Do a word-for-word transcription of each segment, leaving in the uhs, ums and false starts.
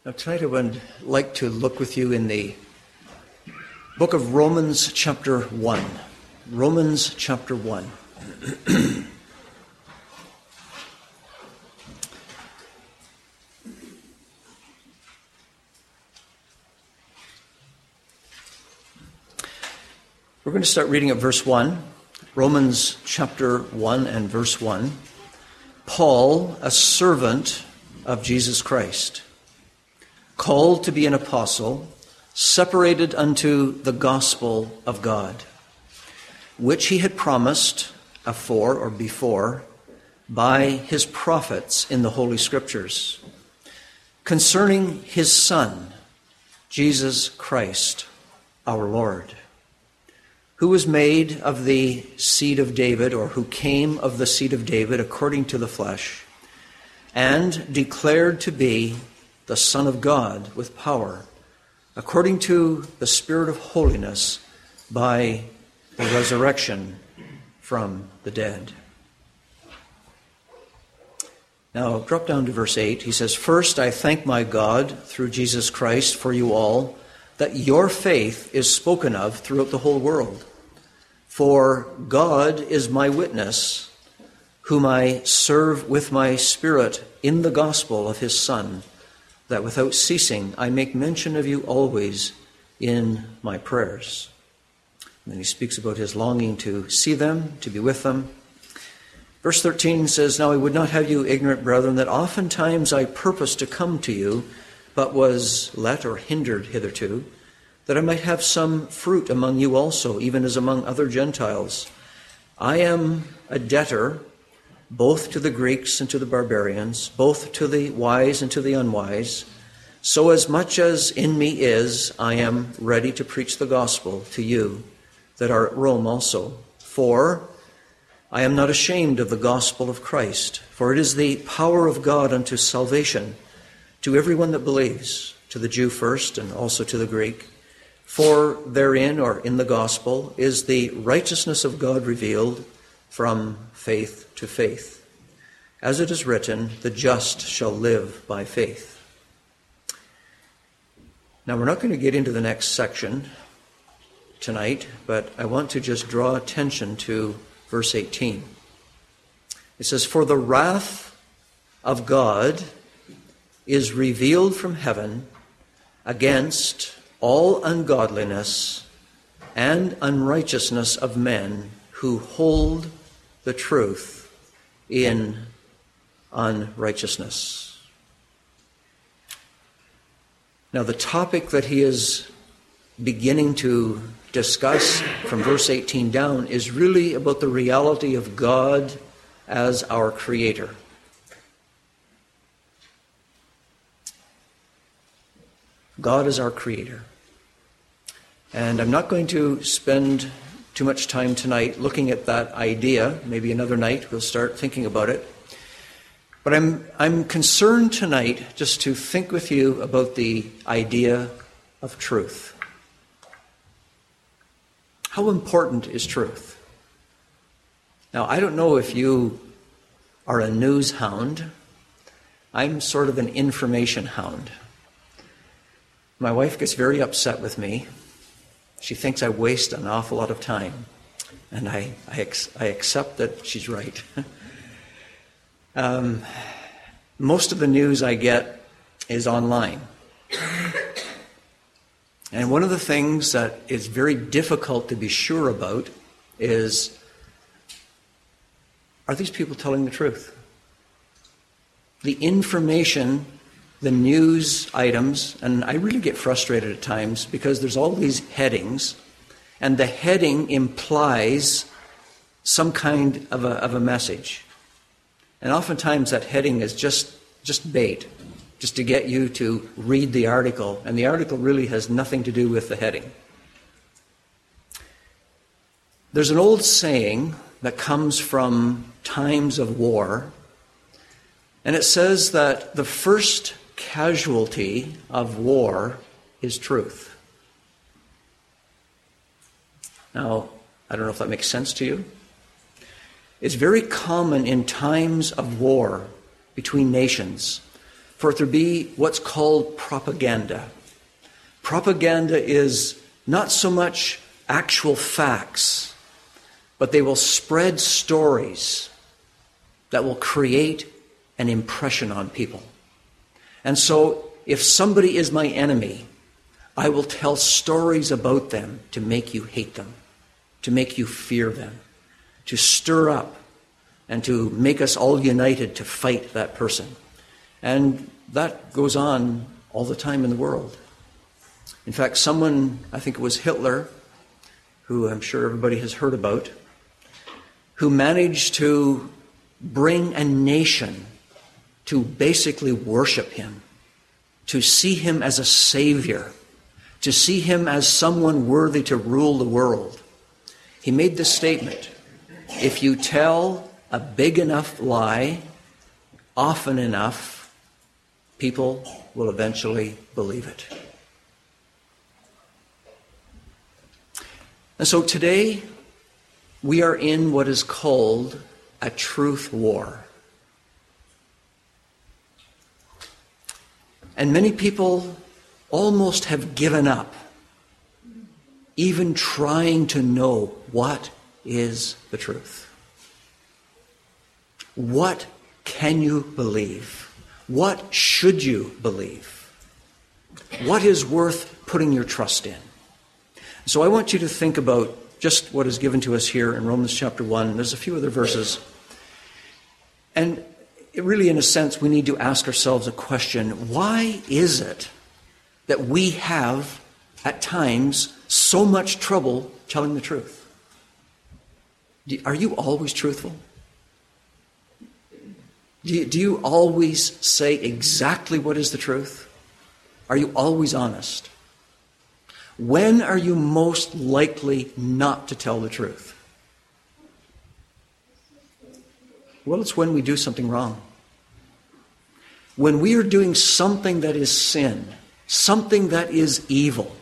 Now tonight I would like to look with you in the book of Romans chapter one. Romans chapter one. We're going to start reading at verse one. Romans chapter one and verse one. Paul, a servant of Jesus Christ, called to be an apostle, separated unto the gospel of God, which he had promised afore or before by his prophets in the Holy Scriptures, concerning his Son, Jesus Christ, our Lord, who was made of the seed of David, or who came of the seed of David according to the flesh, and declared to be the Son of God with power, according to the Spirit of holiness, by the resurrection from the dead. Now, drop down to verse eight. He says, "First, I thank my God through Jesus Christ for you all, that your faith is spoken of throughout the whole world. For God is my witness, whom I serve with my spirit in the gospel of his Son, that without ceasing I make mention of you always in my prayers." And then he speaks about his longing to see them, to be with them. Verse thirteen says, "Now I would not have you ignorant, brethren, that oftentimes I purposed to come to you, but was let or hindered hitherto, that I might have some fruit among you also, even as among other Gentiles. I am a debtor both to the Greeks and to the barbarians, both to the wise and to the unwise. So as much as in me is, I am ready to preach the gospel to you that are at Rome also. For I am not ashamed of the gospel of Christ, for it is the power of God unto salvation to everyone that believes, to the Jew first and also to the Greek. For therein, or in the gospel, is the righteousness of God revealed from faith to faith. As it is written, the just shall live by faith." Now, we're not going to get into the next section tonight, but I want to just draw attention to verse eighteen. It says, "For the wrath of God is revealed from heaven against all ungodliness and unrighteousness of men who hold the truth in unrighteousness." Now, the topic that he is beginning to discuss from verse eighteen down is really about the reality of God as our Creator. God is our Creator. And I'm not going to spend too much time tonight looking at that idea. Maybe another night we'll start thinking about it. But I'm I'm concerned tonight just to think with you about the idea of truth. How important is truth? Now, I don't know if you are a news hound. I'm sort of an information hound. My wife gets very upset with me. She thinks I waste an awful lot of time, and I I, ex- I accept that she's right. um, most of the news I get is online. And one of the things that is very difficult to be sure about is, are these people telling the truth? The information, the news items, and I really get frustrated at times because there's all these headings, and the heading implies some kind of a, of a message. And oftentimes that heading is just, just bait, just to get you to read the article, and the article really has nothing to do with the heading. There's an old saying that comes from times of war, and it says that the first casualty of war is truth. Now, I don't know if that makes sense to you. It's very common in times of war between nations for it to be what's called propaganda. Propaganda is not so much actual facts, but they will spread stories that will create an impression on people. And so, if somebody is my enemy, I will tell stories about them to make you hate them, to make you fear them, to stir up, and to make us all united to fight that person. And that goes on all the time in the world. In fact, someone, I think it was Hitler, who I'm sure everybody has heard about, who managed to bring a nation to basically worship him, to see him as a savior, to see him as someone worthy to rule the world. He made this statement: if you tell a big enough lie often enough, people will eventually believe it. And so today, we are in what is called a truth war. And many people almost have given up, even trying to know what is the truth. What can you believe? What should you believe? What is worth putting your trust in? So I want you to think about just what is given to us here in Romans chapter one. There's a few other verses. And it really, in a sense, we need to ask ourselves a question. Why is it that we have, at times, so much trouble telling the truth? Are you always truthful? Do you, do you always say exactly what is the truth? Are you always honest? When are you most likely not to tell the truth? Well, it's when we do something wrong. When we are doing something that is sin, something that is evil.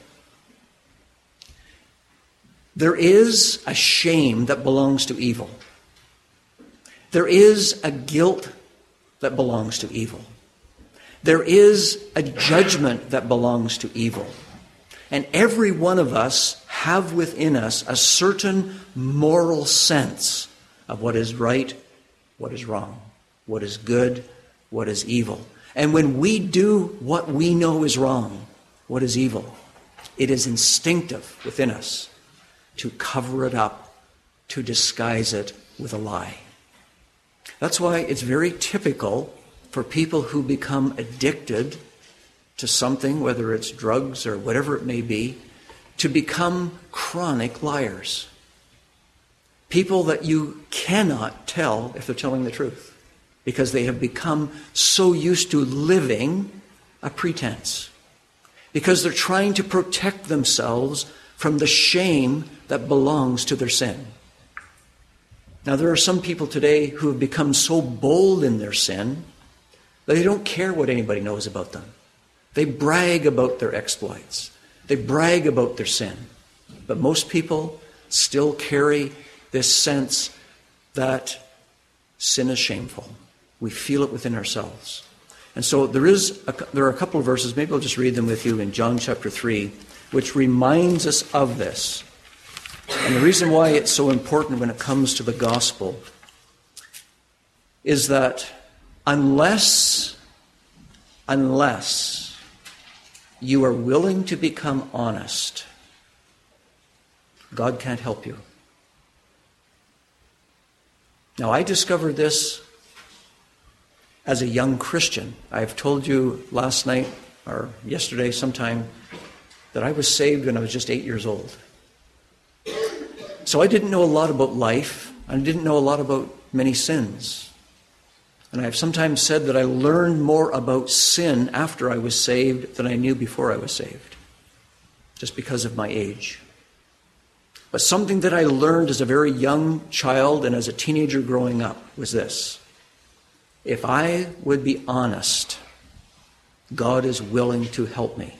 There is a shame that belongs to evil. There is a guilt that belongs to evil. There is a judgment that belongs to evil. And every one of us have within us a certain moral sense of what is right, what is wrong, what is good, what is evil. And when we do what we know is wrong, what is evil, it is instinctive within us to cover it up, to disguise it with a lie. That's why it's very typical for people who become addicted to something, whether it's drugs or whatever it may be, to become chronic liars. People that you cannot tell if they're telling the truth because they have become so used to living a pretense. Because they're trying to protect themselves from the shame that belongs to their sin. Now, there are some people today who have become so bold in their sin that they don't care what anybody knows about them. They brag about their exploits. They brag about their sin. But most people still carry this sense that sin is shameful. We feel it within ourselves. And so there is a, there are a couple of verses, maybe I'll just read them with you in John chapter three, which reminds us of this. And the reason why it's so important when it comes to the gospel is that unless, unless you are willing to become honest, God can't help you. Now, I discovered this as a young Christian. I've told you last night or yesterday sometime that I was saved when I was just eight years old. So I didn't know a lot about life. I didn't know a lot about many sins. And I've sometimes said that I learned more about sin after I was saved than I knew before I was saved, just because of my age. But something that I learned as a very young child and as a teenager growing up was this. If I would be honest, God is willing to help me.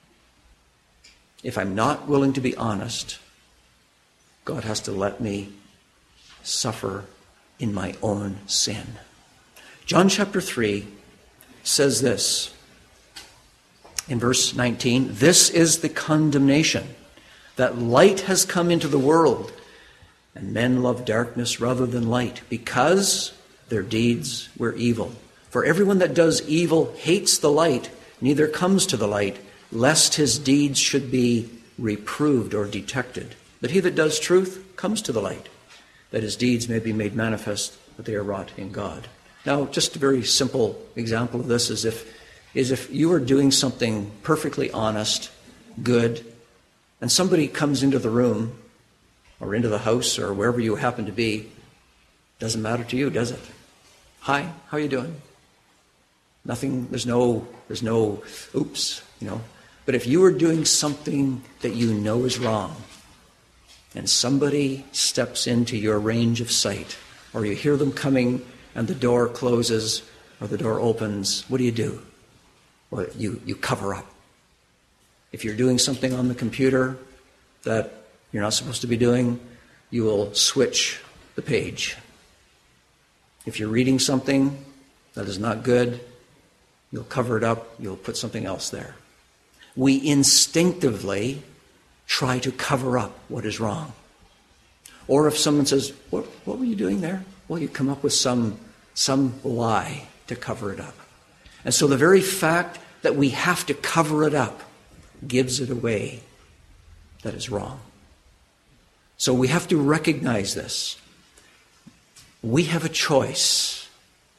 If I'm not willing to be honest, God has to let me suffer in my own sin. John chapter three, says this in verse nineteen, "This is the condemnation, that light has come into the world, and men love darkness rather than light, because their deeds were evil. For everyone that does evil hates the light, neither comes to the light, lest his deeds should be reproved or detected. But he that does truth comes to the light, that his deeds may be made manifest, that they are wrought in God." Now, just a very simple example of this is if, is if you are doing something perfectly honest, good, and somebody comes into the room or into the house or wherever you happen to be, doesn't matter to you, does it? Hi, how are you doing? Nothing, there's no, there's no, oops, you know. But if you are doing something that you know is wrong, and somebody steps into your range of sight, or you hear them coming and the door closes or the door opens, what do you do? Well, you, you cover up. If you're doing something on the computer that you're not supposed to be doing, you will switch the page. If you're reading something that is not good, you'll cover it up, you'll put something else there. We instinctively try to cover up what is wrong. Or if someone says, what, what were you doing there? Well, you come up with some, some lie to cover it up. And so the very fact that we have to cover it up gives it away that is wrong. So we have to recognize this. We have a choice.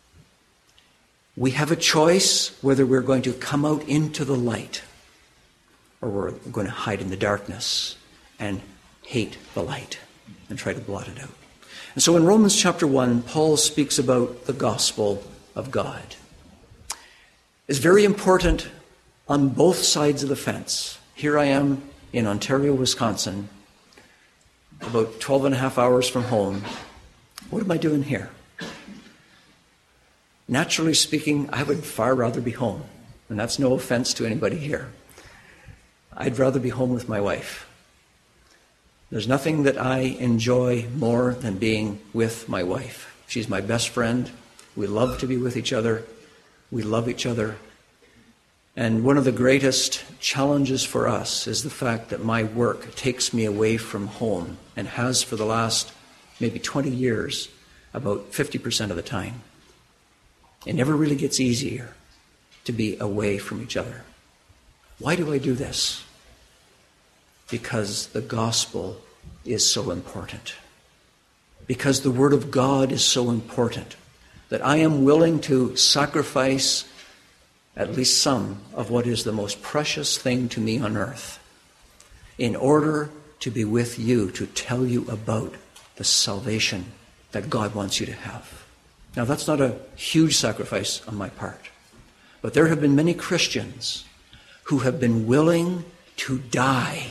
We have a choice whether we're going to come out into the light or we're going to hide in the darkness and hate the light and try to blot it out. And so in Romans chapter one, Paul speaks about the gospel of God. It's very important on both sides of the fence. Here I am in Ontario, Wisconsin, about twelve and a half hours from home. What am I doing here? Naturally speaking, I would far rather be home. And that's no offense to anybody here. I'd rather be home with my wife. There's nothing that I enjoy more than being with my wife. She's my best friend. We love to be with each other. We love each other. And one of the greatest challenges for us is the fact that my work takes me away from home and has for the last maybe twenty years, about fifty percent of the time. It never really gets easier to be away from each other. Why do I do this? Because the gospel is so important. Because the word of God is so important that I am willing to sacrifice at least some of what is the most precious thing to me on earth in order to be with you, to tell you about the salvation that God wants you to have. Now, that's not a huge sacrifice on my part, but there have been many Christians who have been willing to die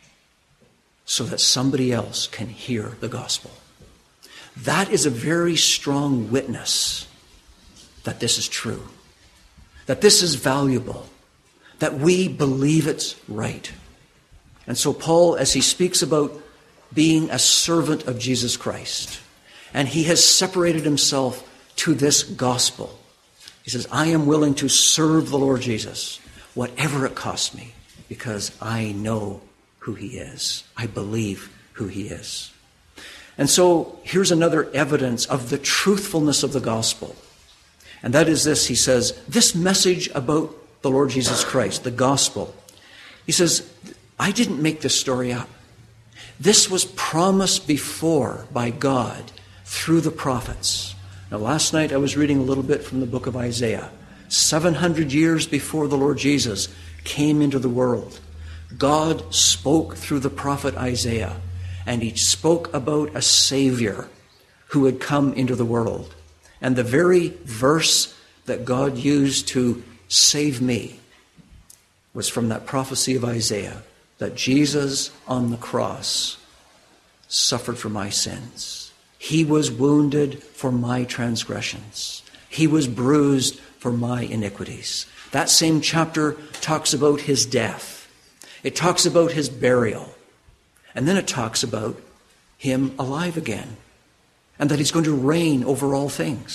so that somebody else can hear the gospel. That is a very strong witness that this is true, that this is valuable, that we believe it's right. And so Paul, as he speaks about being a servant of Jesus Christ, and he has separated himself to this gospel, he says, I am willing to serve the Lord Jesus, whatever it costs me, because I know who he is. I believe who he is. And so here's another evidence of the truthfulness of the gospel. And that is this, he says, this message about the Lord Jesus Christ, the gospel. He says, I didn't make this story up. This was promised before by God through the prophets. Now, last night I was reading a little bit from the book of Isaiah. seven hundred years before the Lord Jesus came into the world, God spoke through the prophet Isaiah, and he spoke about a Savior who had come into the world. And the very verse that God used to save me was from that prophecy of Isaiah, that Jesus on the cross suffered for my sins. He was wounded for my transgressions. He was bruised for my iniquities. That same chapter talks about his death. It talks about his burial. And then it talks about him alive again, and that he's going to reign over all things.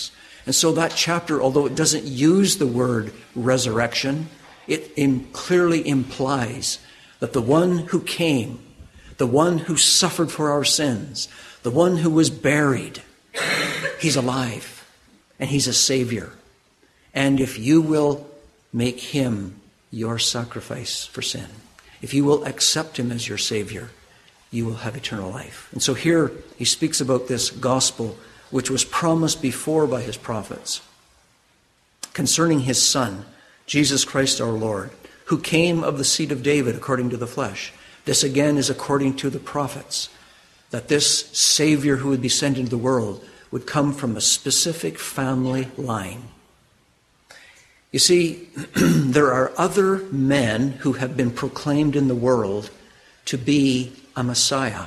And so that chapter, although it doesn't use the word resurrection, it im- clearly implies that the one who came, the one who suffered for our sins, the one who was buried, he's alive and he's a Savior. And if you will make him your sacrifice for sin, if you will accept him as your Savior, you will have eternal life. And so here he speaks about this gospel which was promised before by his prophets concerning his Son, Jesus Christ our Lord, who came of the seed of David according to the flesh. This again is according to the prophets, that this Savior who would be sent into the world would come from a specific family line. You see, there are other men who have been proclaimed in the world to be a Messiah.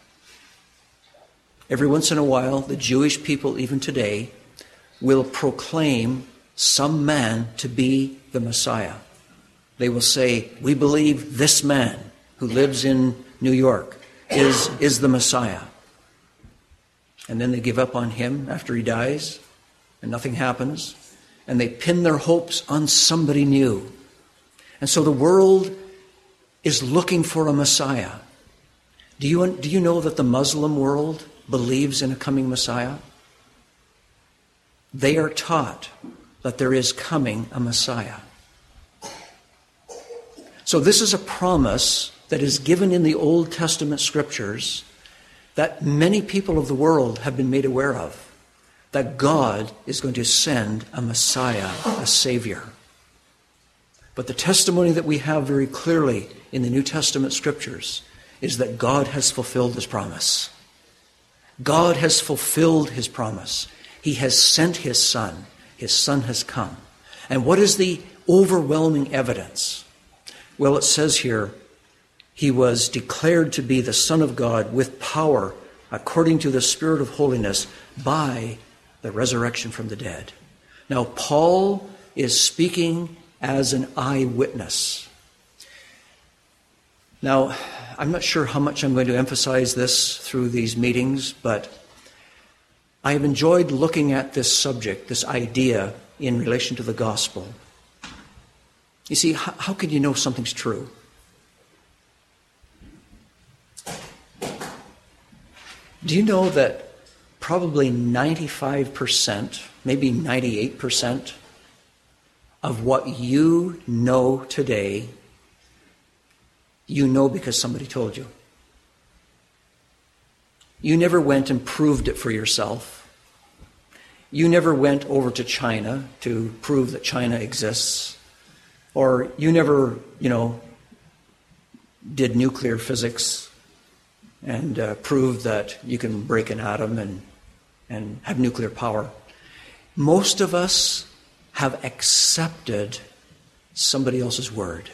Every once in a while, the Jewish people, even today, will proclaim some man to be the Messiah. They will say, we believe this man who lives in New York is, is the Messiah. And then they give up on him after he dies, and nothing happens. And they pin their hopes on somebody new. And so the world is looking for a Messiah. Do you, do you know that the Muslim world believes in a coming Messiah? They are taught that there is coming a Messiah. So this is a promise that is given in the Old Testament scriptures that many people of the world have been made aware of, that God is going to send a Messiah, a Savior. But the testimony that we have very clearly in the New Testament scriptures is that God has fulfilled his promise. God has fulfilled his promise. He has sent his Son. His Son has come. And what is the overwhelming evidence? Well, it says here, he was declared to be the Son of God with power according to the Spirit of holiness by the resurrection from the dead. Now, Paul is speaking as an eyewitness. Now, I'm not sure how much I'm going to emphasize this through these meetings, but I have enjoyed looking at this subject, this idea in relation to the gospel. You see, how, how can you know something's true? Do you know that probably ninety-five percent, maybe ninety-eight percent of what you know today, you know because somebody told you? You never went and proved it for yourself. You never went over to China to prove that China exists. Or you never, you know, did nuclear physics and uh, proved that you can break an atom and, and have nuclear power. Most of us have accepted somebody else's word.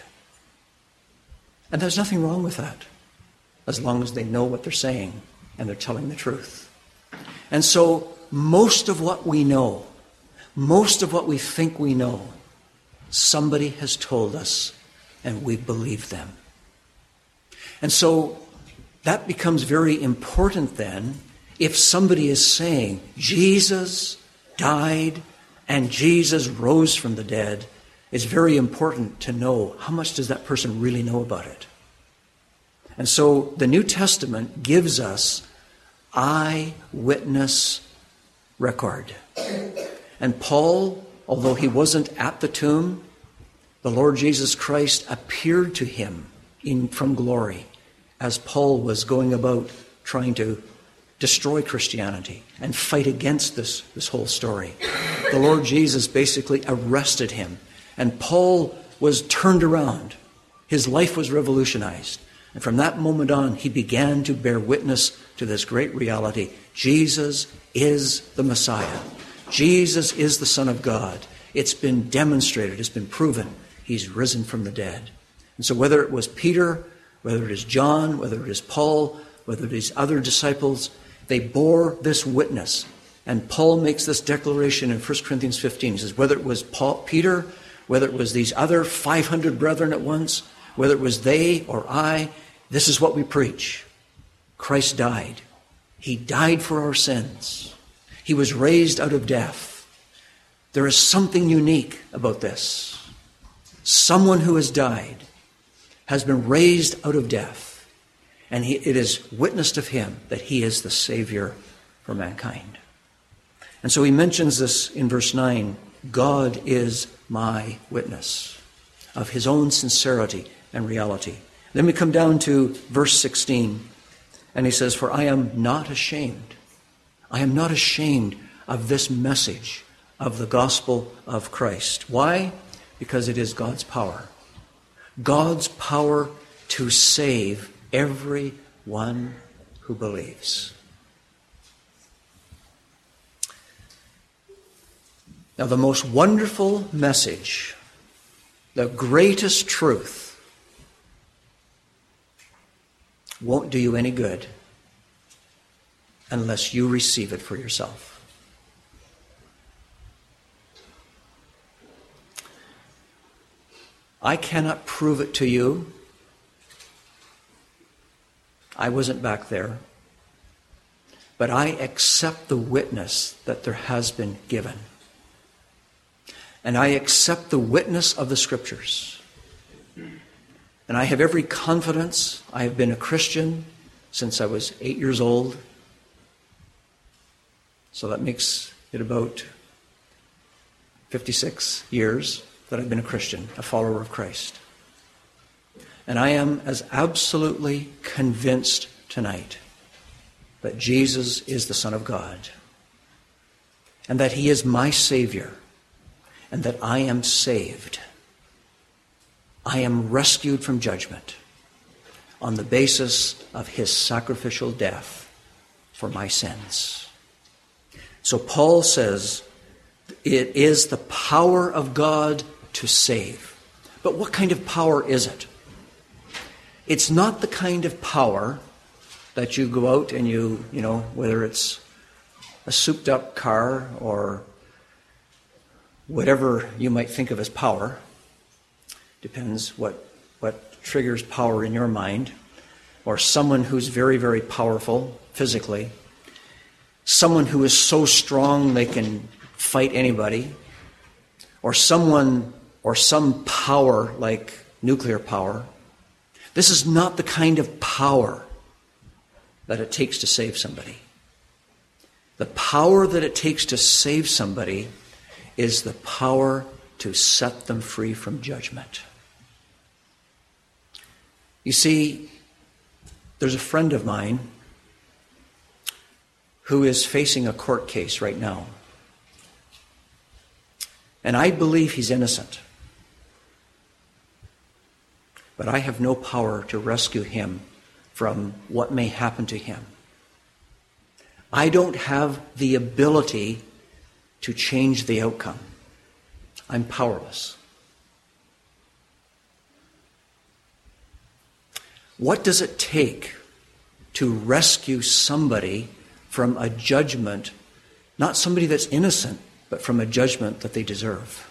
And there's nothing wrong with that, as long as they know what they're saying and they're telling the truth. And so most of what we know, most of what we think we know, somebody has told us and we believe them. And so that becomes very important then if somebody is saying Jesus died and Jesus rose from the dead. It's very important to know how much does that person really know about it. And so the New Testament gives us eyewitness record. And Paul, although he wasn't at the tomb, the Lord Jesus Christ appeared to him in, from glory as Paul was going about trying to destroy Christianity and fight against this, this whole story. The Lord Jesus basically arrested him, and Paul was turned around. His life was revolutionized. And from that moment on, he began to bear witness to this great reality. Jesus is the Messiah. Jesus is the Son of God. It's been demonstrated. It's been proven. He's risen from the dead. And so whether it was Peter, whether it is John, whether it is Paul, whether it is other disciples, they bore this witness. And Paul makes this declaration in First Corinthians fifteen. He says, whether it was Paul, Peter, whether it was these other five hundred brethren at once, whether it was they or I, this is what we preach. Christ died. He died for our sins. He was raised out of death. There is something unique about this. Someone who has died has been raised out of death, and he, it is witnessed of him that he is the Savior for mankind. And so he mentions this in verse nine, God is my witness of his own sincerity and reality. Then we come down to verse sixteen, and he says, for I am not ashamed. I am not ashamed of this message of the gospel of Christ. Why? Because it is God's power. God's power to save everyone who believes. Now, the most wonderful message, the greatest truth, won't do you any good unless you receive it for yourself. I cannot prove it to you. I wasn't back there. But I accept the witness that there has been given. And I accept the witness of the Scriptures. And I have every confidence. I have been a Christian since I was eight years old. So that makes it about fifty-six years that I've been a Christian, a follower of Christ. And I am as absolutely convinced tonight that Jesus is the Son of God, and that he is my Savior, and that I am saved. I am rescued from judgment on the basis of his sacrificial death for my sins. So Paul says it is the power of God to save. But what kind of power is it? It's not the kind of power that you go out and you, you know, whether it's a souped up car or whatever you might think of as power, depends what, what triggers power in your mind, or someone who's very, very powerful physically, someone who is so strong they can fight anybody, or someone or some power like nuclear power. This is not the kind of power that it takes to save somebody. The power that it takes to save somebody is the power to set them free from judgment. You see, there's a friend of mine who is facing a court case right now. And I believe he's innocent. But I have no power to rescue him from what may happen to him. I don't have the ability to change the outcome. I'm powerless. What does it take to rescue somebody from a judgment, not somebody that's innocent, but from a judgment that they deserve?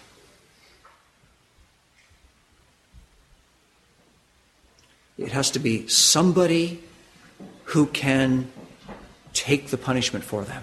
It has to be somebody who can take the punishment for them.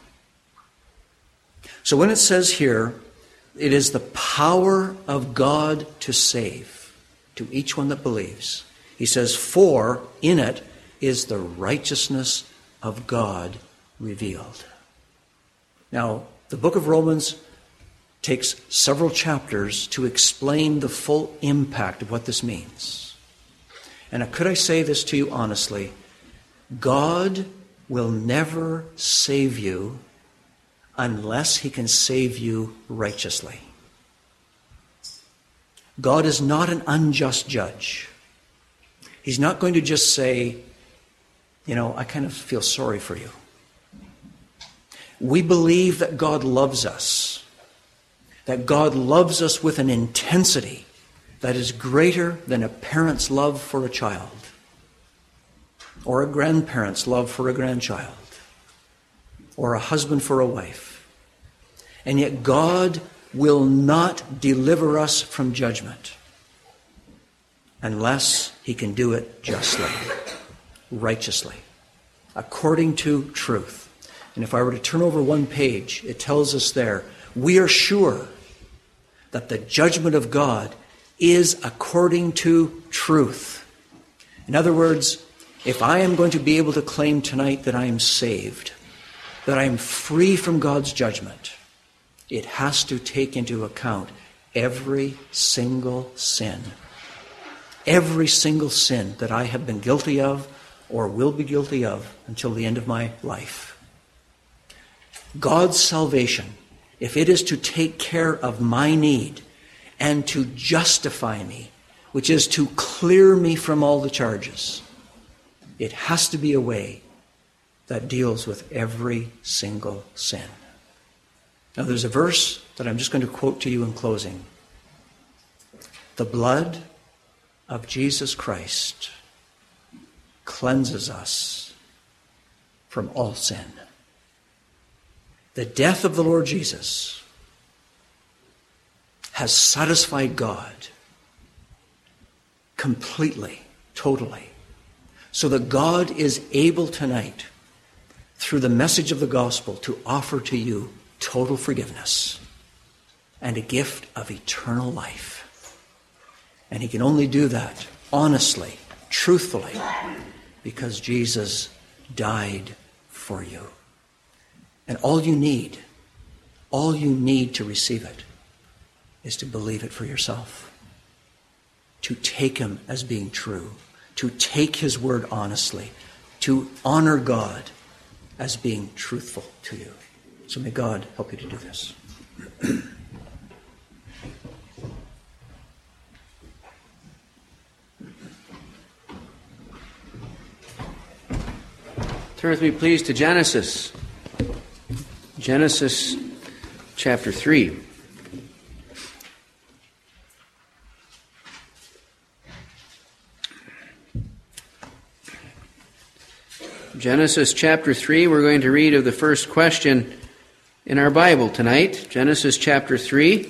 So when it says here, it is the power of God to save to each one that believes. He says, for in it is the righteousness of God revealed. Now, the book of Romans takes several chapters to explain the full impact of what this means. And could I say this to you honestly? God will never save you unless he can save you righteously. God is not an unjust judge. He's not going to just say, you know, I kind of feel sorry for you. We believe that God loves us, that God loves us with an intensity that is greater than a parent's love for a child, or a grandparent's love for a grandchild, or a husband for a wife. And yet God will not deliver us from judgment unless he can do it justly, righteously, according to truth. And if I were to turn over one page, it tells us there we are sure that the judgment of God is according to truth. In other words, if I am going to be able to claim tonight that I am saved, that I am free from God's judgment, it has to take into account every single sin. Every single sin that I have been guilty of or will be guilty of until the end of my life. God's salvation, if it is to take care of my need and to justify me, which is to clear me from all the charges, it has to be a way that deals with every single sin. Now there's a verse that I'm just going to quote to you in closing. The blood of Jesus Christ cleanses us from all sin. The death of the Lord Jesus has satisfied God completely, totally, so that God is able tonight, through the message of the gospel, to offer to you total forgiveness and a gift of eternal life. And he can only do that honestly, truthfully, because Jesus died for you. And all you need, all you need to receive it is to believe it for yourself. To take him as being true. To take his word honestly. To honor God as being truthful to you. So may God help you to do this. Turn with me, please, to Genesis. Genesis chapter three. Genesis chapter three, we're going to read of the first question in our Bible tonight. Genesis chapter three.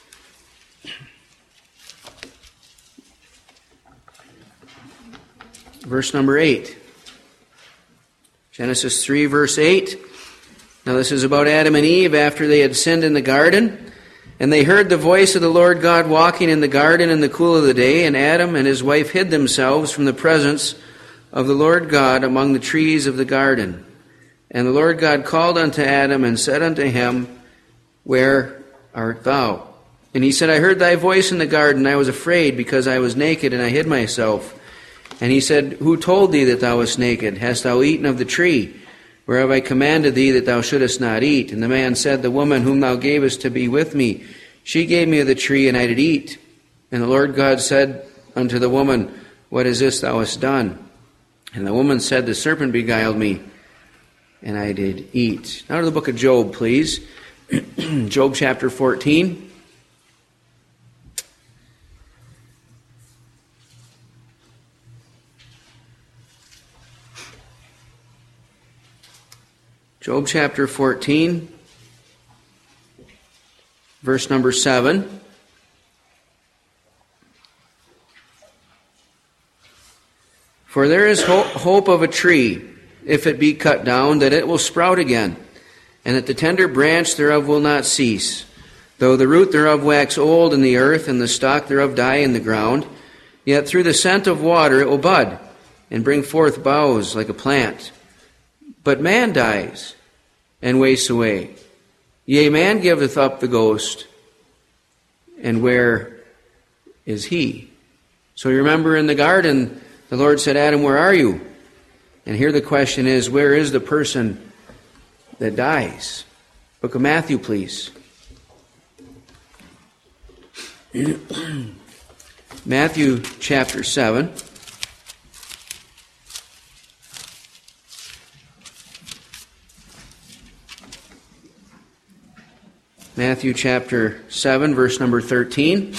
Verse number eight. Genesis three, verse eight. Now this is about Adam and Eve after they had sinned in the garden. And they heard the voice of the Lord God walking in the garden in the cool of the day, and Adam and his wife hid themselves from the presence of the Lord God among the trees of the garden. And the Lord God called unto Adam and said unto him, Where art thou? And he said, I heard thy voice in the garden. I was afraid, because I was naked, and I hid myself. And he said, Who told thee that thou wast naked? Hast thou eaten of the tree whereof I commanded thee that thou shouldest not eat? And the man said, The woman whom thou gavest to be with me, she gave me of the tree, and I did eat. And the Lord God said unto the woman, What is this thou hast done? And the woman said, The serpent beguiled me, and I did eat. Now to the book of Job, please. Job chapter fourteen. Job chapter fourteen, verse number seven. For there is ho- hope of a tree, if it be cut down, that it will sprout again, and that the tender branch thereof will not cease. Though the root thereof wax old in the earth, and the stalk thereof die in the ground, yet through the scent of water it will bud, and bring forth boughs like a plant. But man dies, and wastes away. Yea, man giveth up the ghost, and where is he? So you remember in the garden, the Lord said, Adam, where are you? And here the question is, where is the person that dies? Book of Matthew, please. Matthew chapter seven. Matthew chapter seven, verse number thirteen.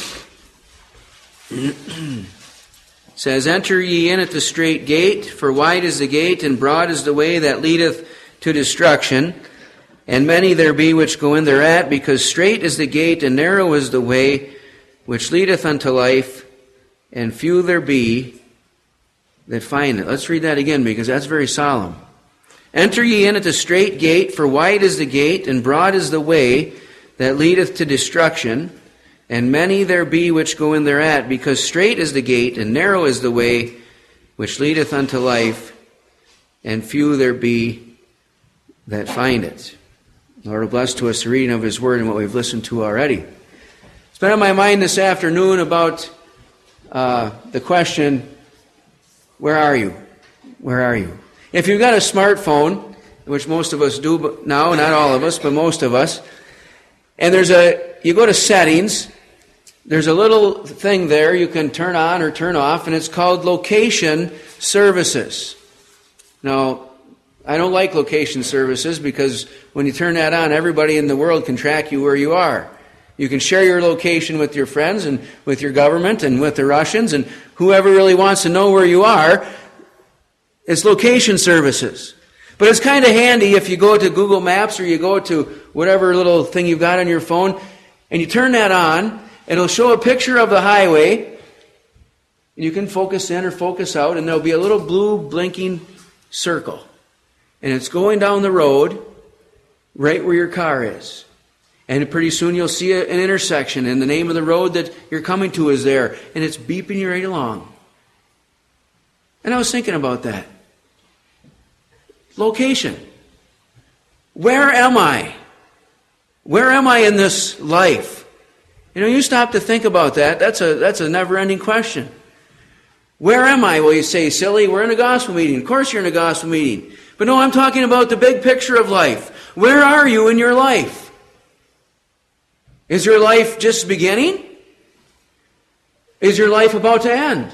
Says, Enter ye in at the strait gate, for wide is the gate, and broad is the way that leadeth to destruction, and many there be which go in thereat, because strait is the gate, and narrow is the way which leadeth unto life, and few there be that find it. Let's read that again, because that's very solemn. Enter ye in at the strait gate, for wide is the gate, and broad is the way that leadeth to destruction, and many there be which go in thereat, because strait is the gate, and narrow is the way which leadeth unto life, and few there be that find it. Lord, bless to us the reading of His Word and what we've listened to already. It's been on my mind this afternoon about uh, the question, where are you? Where are you? If you've got a smartphone, which most of us do now, not all of us, but most of us, and there's a, you go to settings, there's a little thing there you can turn on or turn off, and it's called location services. Now, I don't like location services because when you turn that on, everybody in the world can track you where you are. You can share your location with your friends and with your government and with the Russians and whoever really wants to know where you are. It's location services. But it's kind of handy if you go to Google Maps or you go to whatever little thing you've got on your phone and you turn that on, it'll show a picture of the highway. You can focus in or focus out, and there'll be a little blue blinking circle. And it's going down the road right where your car is. And pretty soon you'll see an intersection, and the name of the road that you're coming to is there. And it's beeping you right along. And I was thinking about that. Location. Where am I? Where am I in this life? You know, you stop to think about that. That's a, that's a never-ending question. Where am I? Well, you say, silly, we're in a gospel meeting. Of course you're in a gospel meeting. But no, I'm talking about the big picture of life. Where are you in your life? Is your life just beginning? Is your life about to end?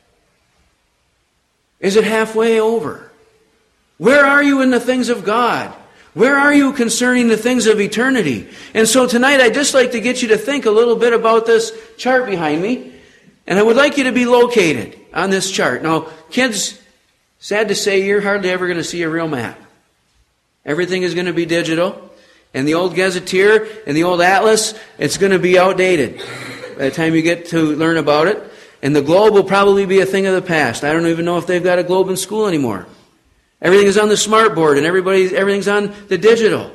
Is it halfway over? Where are you in the things of God? Where are you concerning the things of eternity? And so tonight I'd just like to get you to think a little bit about this chart behind me. And I would like you to be located on this chart. Now, kids, sad to say, you're hardly ever going to see a real map. Everything is going to be digital. And the old gazetteer and the old atlas, it's going to be outdated by the time you get to learn about it. And the globe will probably be a thing of the past. I don't even know if they've got a globe in school anymore. Everything is on the smart board and everybody's, everything's on the digital.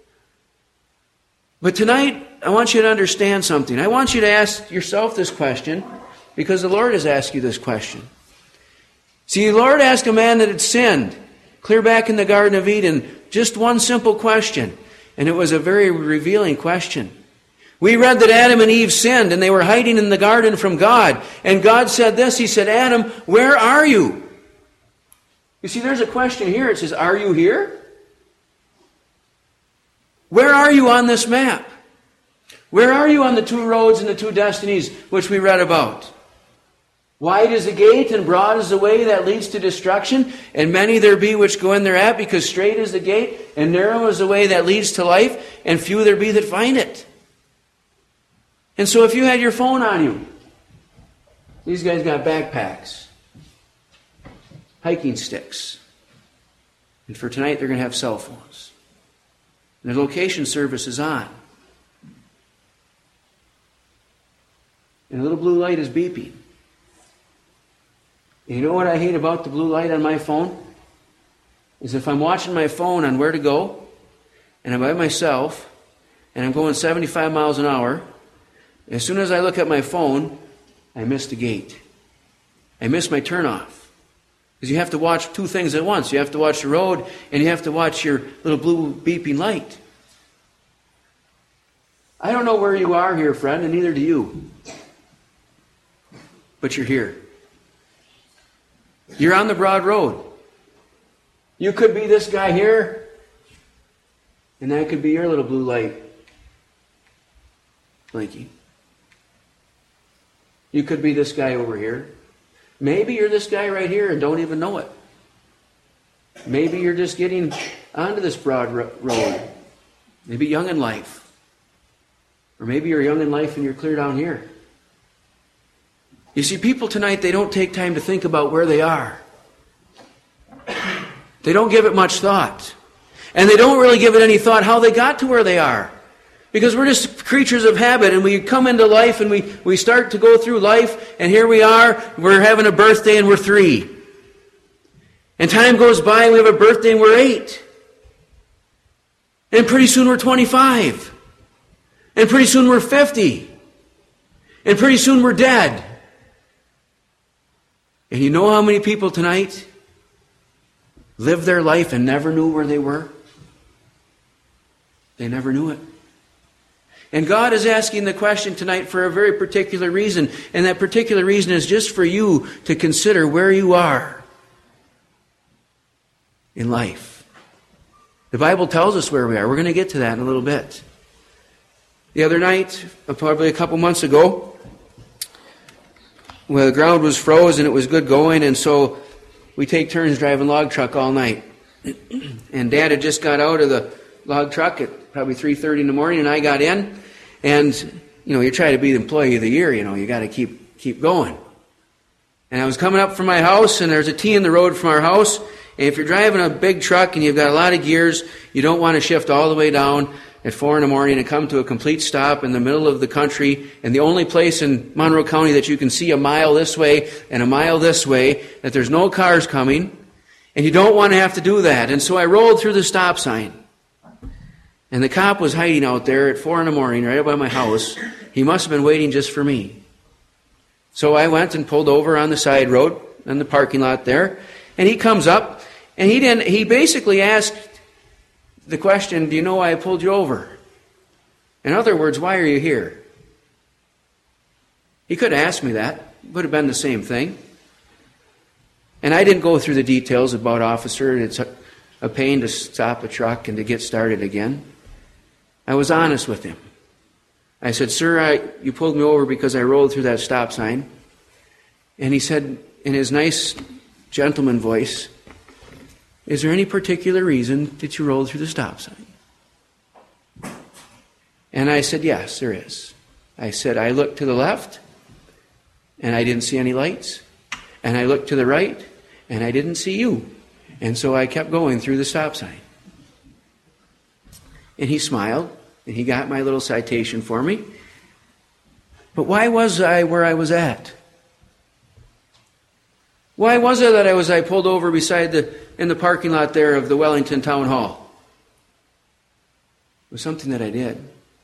But tonight, I want you to understand something. I want you to ask yourself this question because the Lord has asked you this question. See, the Lord asked a man that had sinned clear back in the Garden of Eden just one simple question. And it was a very revealing question. We read that Adam and Eve sinned and they were hiding in the garden from God. And God said this, He said, Adam, where are you? You see, there's a question here. It says, are you here? Where are you on this map? Where are you on the two roads and the two destinies which we read about? Wide is the gate and broad is the way that leads to destruction, and many there be which go in thereat, because strait is the gate and narrow is the way that leads to life, and few there be that find it. And so if you had your phone on you, these guys got backpacks, hiking sticks, and for tonight they're going to have cell phones. And the location service is on. And a little blue light is beeping. And you know what I hate about the blue light on my phone? Is if I'm watching my phone on where to go, and I'm by myself, and I'm going seventy-five miles an hour, as soon as I look at my phone, I miss the gate. I miss my turnoff. Because you have to watch two things at once. You have to watch the road, and you have to watch your little blue beeping light. I don't know where you are here, friend, and neither do you. But you're here. You're on the broad road. You could be this guy here, and that could be your little blue light blinking. You could be this guy over here. Maybe you're this guy right here and don't even know it. Maybe you're just getting onto this broad road. Maybe young in life. Or maybe you're young in life and you're clear down here. You see, people tonight, they don't take time to think about where they are. They don't give it much thought. And they don't really give it any thought how they got to where they are. Because we're just creatures of habit, and we come into life and we, we start to go through life, and here we are, we're having a birthday and we're three. And time goes by and we have a birthday and we're eight. And pretty soon we're twenty-five. And pretty soon we're fifty. And pretty soon we're dead. And you know how many people tonight lived their life and never knew where they were? They never knew it. And God is asking the question tonight for a very particular reason. And that particular reason is just for you to consider where you are in life. The Bible tells us where we are. We're going to get to that in a little bit. The other night, probably a couple months ago, well, the ground was frozen, it was good going, and so we take turns driving log truck all night. And Dad had just got out of the log truck at probably three thirty in the morning, and I got in. And, you know, you try to be the employee of the year, you know, you got to keep keep going. And I was coming up from my house, and there's a T in the road from our house. And if you're driving a big truck and you've got a lot of gears, you don't want to shift all the way down at four in the morning and come to a complete stop in the middle of the country, and the only place in Monroe County that you can see a mile this way and a mile this way, that there's no cars coming, and you don't want to have to do that. And so I rolled through the stop sign. And the cop was hiding out there at four in the morning right by my house. He must have been waiting just for me. So I went and pulled over on the side road in the parking lot there, and he comes up, and he didn't. He basically asked the question, do you know why I pulled you over? In other words, why are you here? He could have asked me that. It would have been the same thing. And I didn't go through the details about officer. It's a, a pain to stop a truck and to get started again. I was honest with him. I said, sir, I, you pulled me over because I rolled through that stop sign. And he said, in his nice gentleman voice, is there any particular reason that you rolled through the stop sign? And I said, yes, there is. I said, I looked to the left, and I didn't see any lights. And I looked to the right, and I didn't see you. And so I kept going through the stop sign. And he smiled, and he got my little citation for me. But why was I where I was at? Why was it that I was I pulled over beside the in the parking lot there of the Wellington Town Hall? It was something that I did. It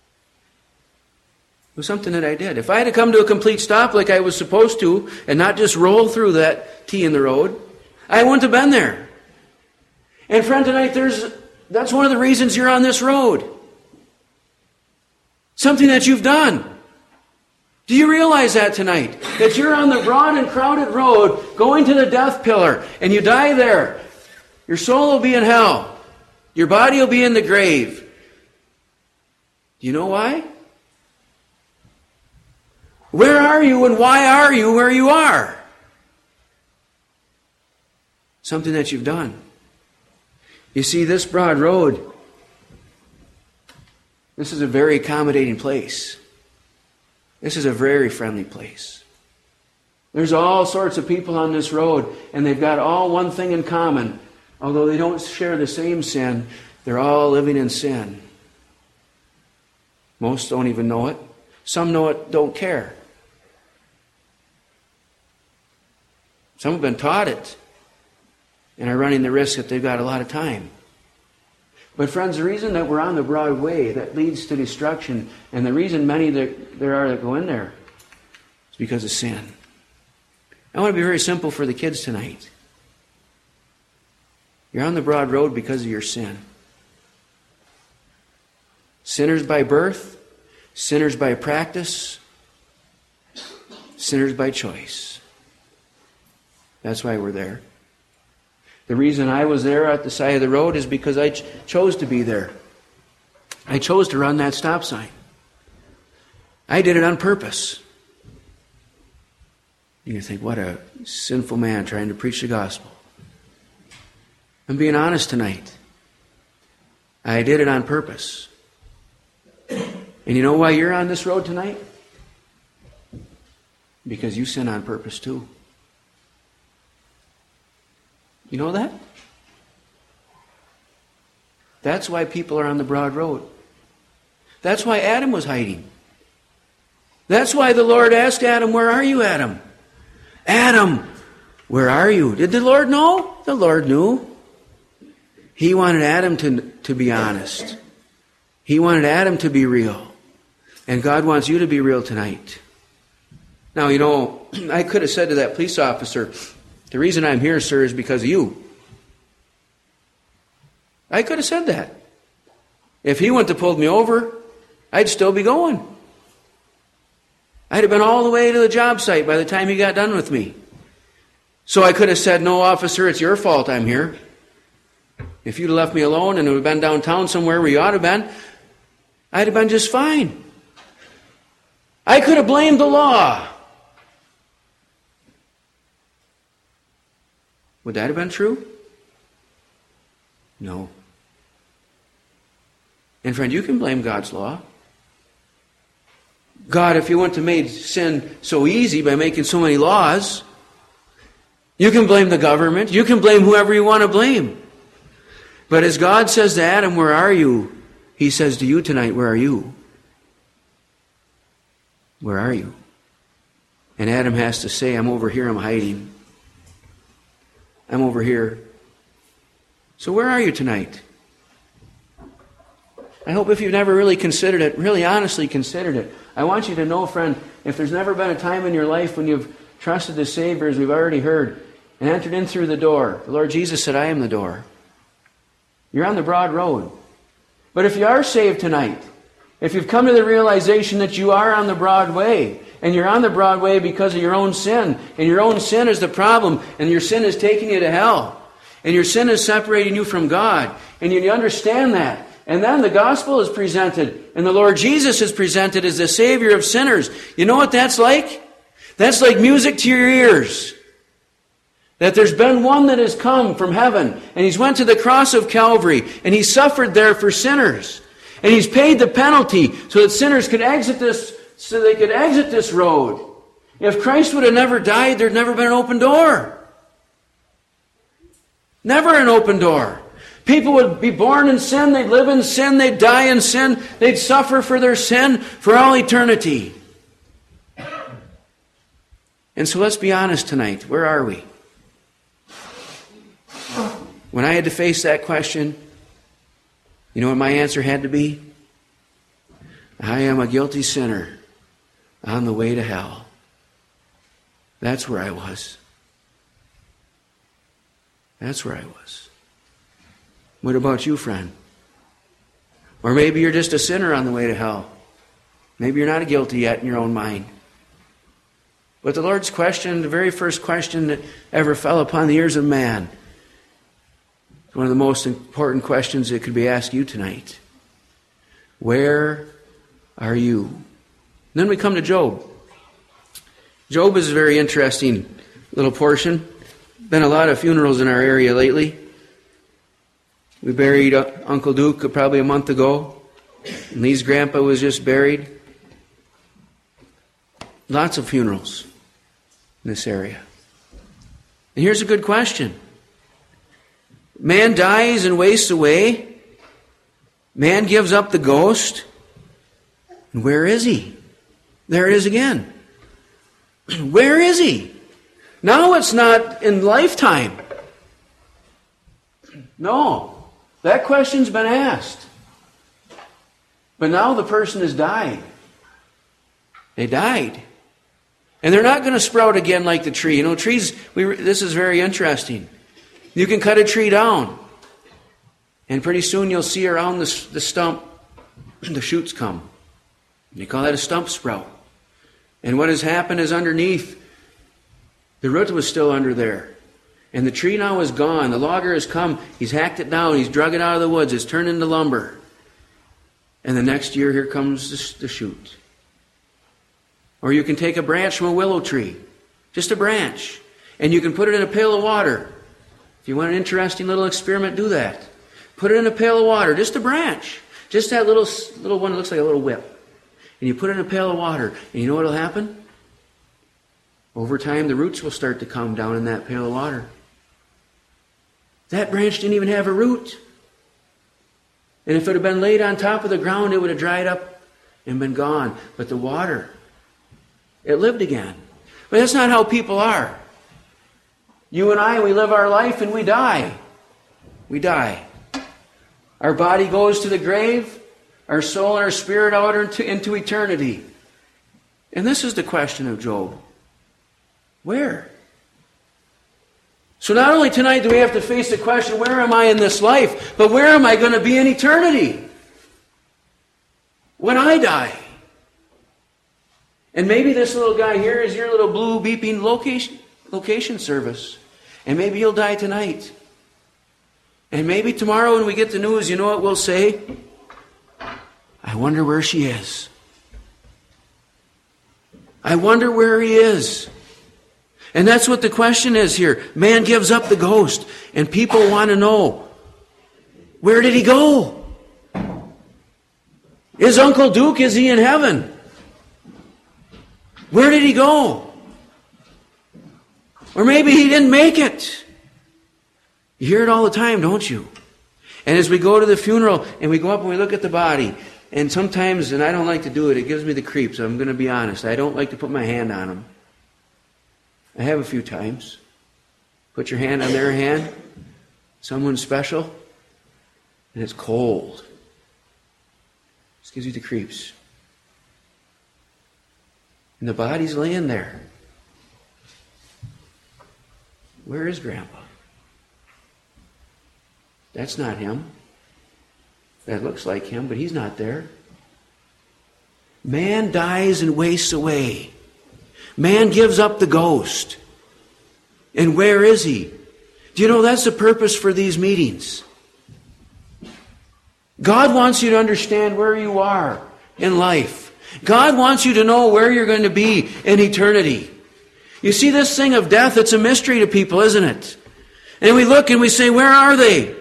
was something that I did. If I had to come to a complete stop like I was supposed to and not just roll through that T in the road, I wouldn't have been there. And friend, tonight there's that's one of the reasons you're on this road. Something that you've done. Do you realize that tonight? That you're on the broad and crowded road going to the death pillar and you die there. Your soul will be in hell. Your body will be in the grave. Do you know why? Where are you and why are you where you are? Something that you've done. You see, this broad road, this is a very accommodating place. This is a very friendly place. There's all sorts of people on this road, and they've got all one thing in common. Although they don't share the same sin, they're all living in sin. Most don't even know it. Some know it, don't care. Some have been taught it and are running the risk that they've got a lot of time. But friends, the reason that we're on the broad way that leads to destruction, and the reason many that there are that go in there, is because of sin. I want to be very simple for the kids tonight. You're on the broad road because of your sin. Sinners by birth, sinners by practice, sinners by choice. That's why we're there. The reason I was there at the side of the road is because I ch- chose to be there. I chose to run that stop sign. I did it on purpose. You think, what a sinful man trying to preach the gospel. I'm being honest tonight. I did it on purpose. And you know why you're on this road tonight? Because you sin on purpose too. You know that? That's why people are on the broad road. That's why Adam was hiding. That's why the Lord asked Adam, where are you, Adam? Adam, where are you? Did the Lord know? The Lord knew. He wanted Adam to, to be honest. He wanted Adam to be real. And God wants you to be real tonight. Now, you know, I could have said to that police officer, the reason I'm here, sir, is because of you. I could have said that. If he wouldn't have pulled me over, I'd still be going. I'd have been all the way to the job site by the time he got done with me. So I could have said, no, officer, it's your fault I'm here. If you'd have left me alone and it would have been downtown somewhere where you ought to have been, I'd have been just fine. I could have blamed the law. Would that have been true? No. And friend, you can blame God's law. God, if you wouldn't have made sin so easy by making so many laws, you can blame the government. You can blame whoever you want to blame. But as God says to Adam, where are you? He says to you tonight, where are you? Where are you? And Adam has to say, I'm over here, I'm hiding. I'm over here. So where are you tonight? I hope if you've never really considered it, really honestly considered it, I want you to know, friend, if there's never been a time in your life when you've trusted the Savior, as we've already heard, and entered in through the door, the Lord Jesus said, I am the door. You're on the broad road. But if you are saved tonight, if you've come to the realization that you are on the broad way, and you're on the broad way because of your own sin, and your own sin is the problem, and your sin is taking you to hell, and your sin is separating you from God, and you understand that, and then the gospel is presented, and the Lord Jesus is presented as the Savior of sinners. You know what that's like? That's like music to your ears. That there's been one that has come from heaven, and he's went to the cross of Calvary, and he suffered there for sinners. And he's paid the penalty so that sinners could exit this, so they could exit this road. If Christ would have never died, there'd never been an open door. Never an open door. People would be born in sin, they'd live in sin, they'd die in sin, they'd suffer for their sin for all eternity. And so let's be honest tonight. Where are we? When I had to face that question, you know what my answer had to be? I am a guilty sinner on the way to hell. That's where I was. That's where I was. What about you, friend? Or maybe you're just a sinner on the way to hell. Maybe you're not guilty yet in your own mind. But the Lord's question, the very first question that ever fell upon the ears of man, is one of the most important questions that could be asked you tonight. Where are you? And then we come to Job. Job is a very interesting little portion. Been a lot of funerals in our area lately. We buried Uncle Duke probably a month ago. And Lee's grandpa was just buried. Lots of funerals in this area. And here's a good question. Man dies and wastes away. Man gives up the ghost. And where is he? There it is again. Where is he? Now it's not in lifetime. No. That question's been asked. But now the person has died. They died. And they're not going to sprout again like the tree. You know, trees, we, this is very interesting. You can cut a tree down. And pretty soon you'll see around the, the stump, the shoots come. You call that a stump sprout. And what has happened is underneath, the root was still under there. And the tree now is gone. The logger has come. He's hacked it down. He's drug it out of the woods. It's turned into lumber. And the next year, here comes the, the shoot. Or you can take a branch from a willow tree. Just a branch. And you can put it in a pail of water. If you want an interesting little experiment, do that. Put it in a pail of water. Just a branch. Just that little, little one that looks like a little whip. And you put it in a pail of water. And you know what will happen? Over time, the roots will start to come down in that pail of water. That branch didn't even have a root. And if it had been laid on top of the ground, it would have dried up and been gone. But the water, it lived again. But that's not how people are. You and I, we live our life and we die. We die. Our body goes to the grave. our soul and our spirit out into, into eternity. And this is the question of Job. Where? So not only tonight do we have to face the question, where am I in this life? But where am I going to be in eternity? When I die. And maybe this little guy here is your little blue beeping location, location service. And maybe you'll die tonight. And maybe tomorrow when we get the news, you know what we'll say? I wonder where she is. I wonder where he is. And that's what the question is here. Man gives up the ghost, and people want to know, where did he go? Is Uncle Duke, is he in heaven? Where did he go? Or maybe he didn't make it. You hear it all the time, don't you? And as we go to the funeral and we go up and we look at the body, and sometimes, and I don't like to do it, it gives me the creeps, I'm going to be honest. I don't like to put my hand on them. I have a few times. Put your hand on their hand, someone special, and it's cold. This gives you the creeps. And the body's laying there. Where is Grandpa? That's not him. That looks like him, but he's not there. Man dies and wastes away. Man gives up the ghost. And where is he? Do you know that's the purpose for these meetings? God wants you to understand where you are in life. God wants you to know where you're going to be in eternity. You see, this thing of death, it's a mystery to people, isn't it? And we look and we say, where are they?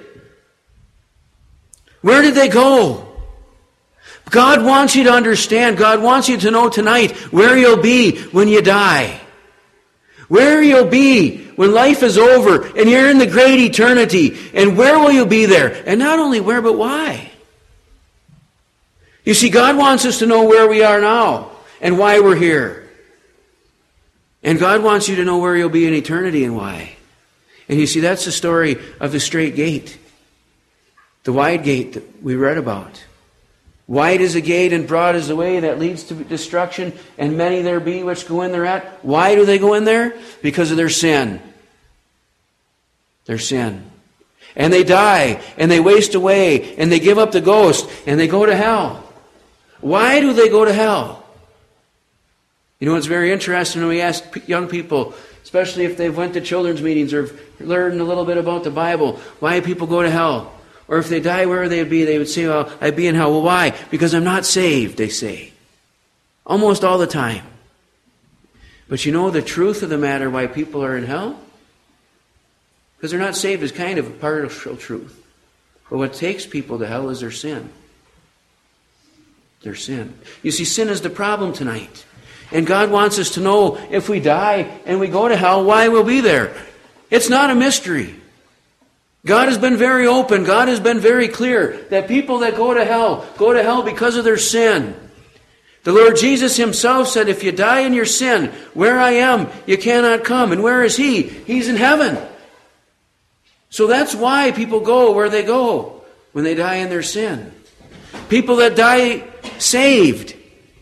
Where did they go? God wants you to understand. God wants you to know tonight where you'll be when you die. Where you'll be when life is over and you're in the great eternity. And where will you be there? And not only where, but why? You see, God wants us to know where we are now and why we're here. And God wants you to know where you'll be in eternity and why. And you see, that's the story of the straight gate. The wide gate that we read about. Wide is the gate and broad is the way that leads to destruction, and many there be which go in thereat. Why do they go in there? Because of their sin. Their sin. And they die, and they waste away, and they give up the ghost, and they go to hell. Why do they go to hell? You know, it's very interesting when we ask young people, especially if they've went to children's meetings or learned a little bit about the Bible, why people go to hell. Or if they die, where they would be, they would say, well, I'd be in hell. Well, why? Because I'm not saved, they say. Almost all the time. But you know the truth of the matter why people are in hell? Because they're not saved is kind of a partial truth. But what takes people to hell is their sin. Their sin. You see, sin is the problem tonight. And God wants us to know if we die and we go to hell, why we'll be there. It's not a mystery. God has been very open. God has been very clear that people that go to hell, go to hell because of their sin. The Lord Jesus himself said, if you die in your sin, where I am, you cannot come. And where is he? He's in heaven. So that's why people go where they go when they die in their sin. People that die saved,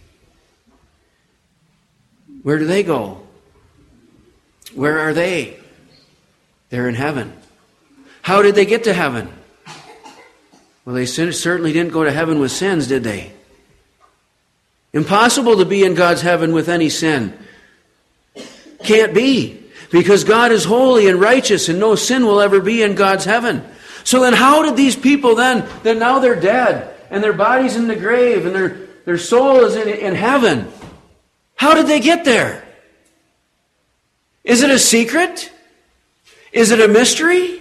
where do they go? Where are they? They're in heaven. How did they get to heaven? Well, they certainly didn't go to heaven with sins, did they? Impossible to be in God's heaven with any sin. Can't be. Because God is holy and righteous and no sin will ever be in God's heaven. So then how did these people then, that now they're dead and their body's in the grave and their, their soul is in, in heaven, how did they get there? Is it a secret? Is it a mystery?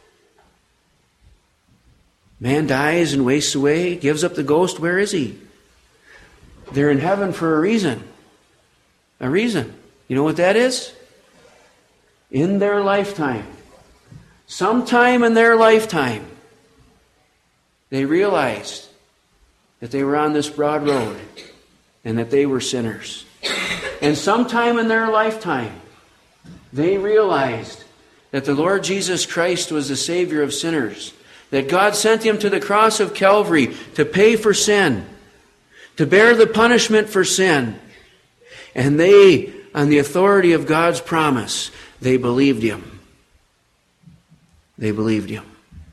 Man dies and wastes away, gives up the ghost. Where is he? They're in heaven for a reason. A reason. You know what that is? In their lifetime. Sometime in their lifetime, they realized that they were on this broad road and that they were sinners. And sometime in their lifetime, they realized that the Lord Jesus Christ was the Savior of sinners, that God sent him to the cross of Calvary to pay for sin, to bear the punishment for sin. And they, on the authority of God's promise, they believed him. They believed him.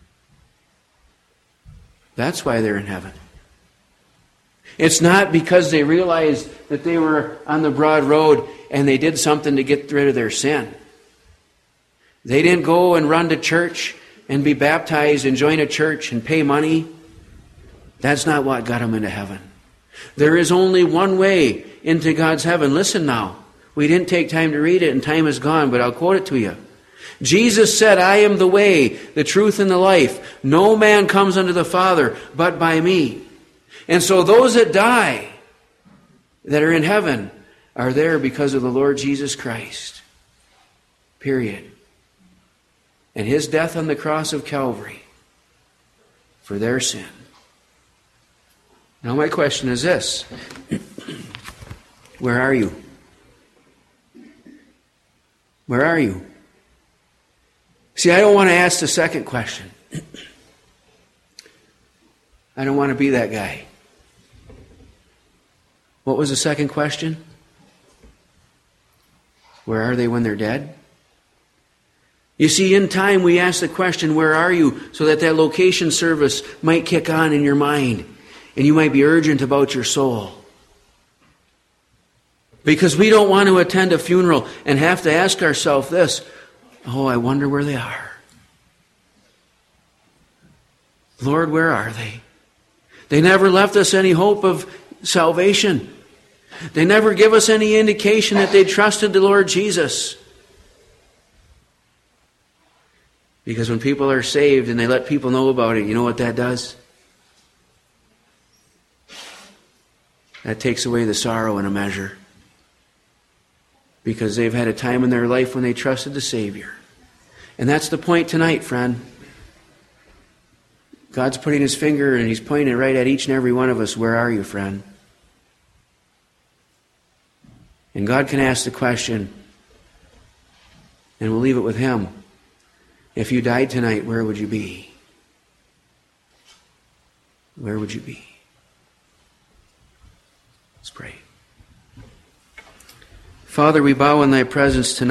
That's why they're in heaven. It's not because they realized that they were on the broad road and they did something to get rid of their sin. They didn't go and run to church and be baptized and join a church and pay money. That's not what got them into heaven. There is only one way into God's heaven. Listen now. We didn't take time to read it and time is gone, but I'll quote it to you. Jesus said, I am the way, the truth, and the life. No man comes unto the Father but by me. And so those that die, that are in heaven, are there because of the Lord Jesus Christ. Period. And his death on the cross of Calvary for their sin. Now my question is this. Where are you? Where are you? See, I don't want to ask the second question. I don't want to be that guy. What was the second question? Where are they when they're dead? You see, in time we ask the question, where are you? So that that location service might kick on in your mind. And you might be urgent about your soul. Because we don't want to attend a funeral and have to ask ourselves this, oh, I wonder where they are. Lord, where are they? They never left us any hope of salvation. They never give us any indication that they trusted the Lord Jesus. Because when people are saved and they let people know about it, you know what that does? That takes away the sorrow in a measure. Because they've had a time in their life when they trusted the Savior. And that's the point tonight, friend. God's putting his finger and he's pointing right at each and every one of us. Where are you, friend? And God can ask the question, and we'll leave it with him. If you died tonight, where would you be? Where would you be? Let's pray. Father, we bow in thy presence tonight.